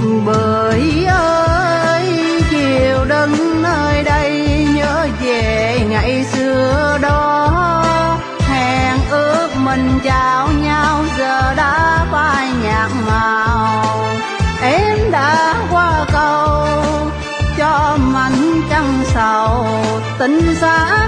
Bưởi ơi chiều đứng nơi đây nhớ về ngày xưa đó, hẹn ước mình chào nhau giờ đã phai nhạt màu. Em đã qua cầu cho mảnh trăng sầu tình xa